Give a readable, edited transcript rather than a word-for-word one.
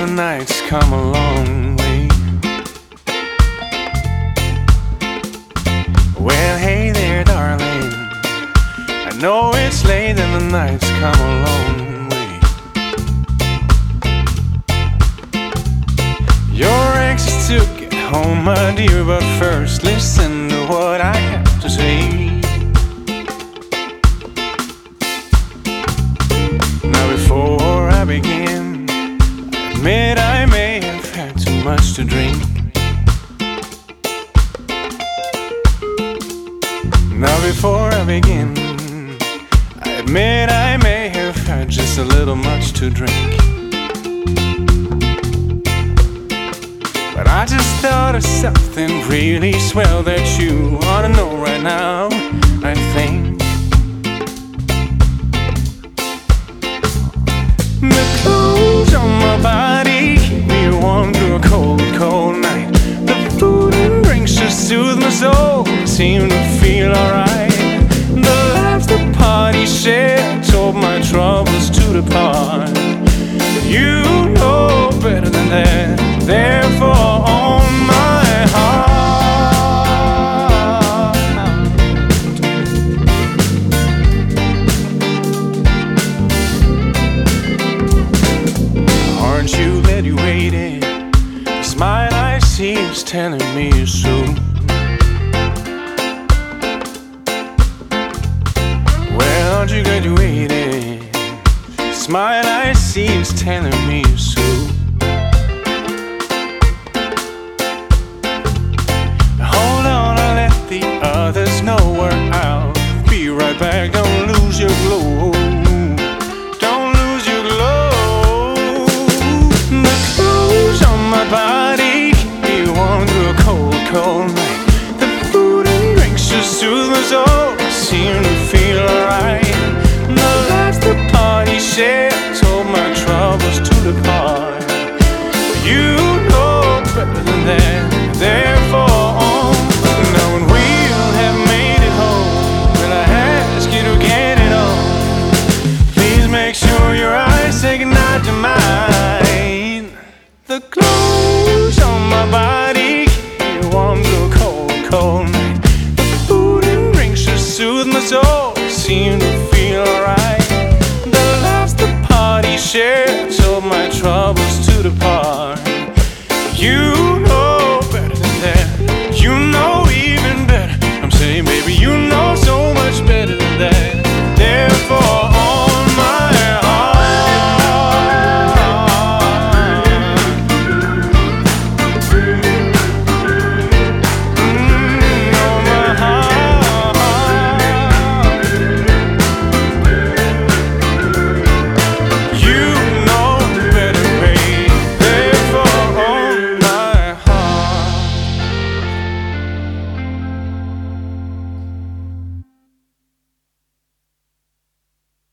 the night's come a long way. Well, hey there, darling, I know it's late and the night's come a long way. You're anxious to get home, my dear, but first listen to what I have to say. Now before I begin, I admit I may have had too much to drink. Now before I begin, I admit I may have had just a little much to drink. But I just thought of something really swell that you ought to know right now, I think. The clothes on my body keep me warm through a cold, cold night. The food and drinks just soothe my soul, seem to feel alright. The laughs, the party share told my troubles to depart. You know better than that, therefore on my heart. Aren't you glad you waited? The smile I see is telling me so. Well, aren't you glad you waited? The smile I see is telling me so. Hold on, I'll let the others know where I'll be right back. Don't lose your glow. Don't lose your glow. The clothes on my body keep me warm through a cold, cold night. The food and drinks just soothe my soul, seem to feel alright. The laughs, the party share told my troubles to depart. You know better than that, therefore on. Now when we'll have made it home, will I ask you to get it on? Please make sure your eyes say goodnight to mine. The clothes on my body keep me warm through a cold, cold night. The food and drinks just soothe my soul, seem to feel alright. The laughs, the party share told my troubles to depart. You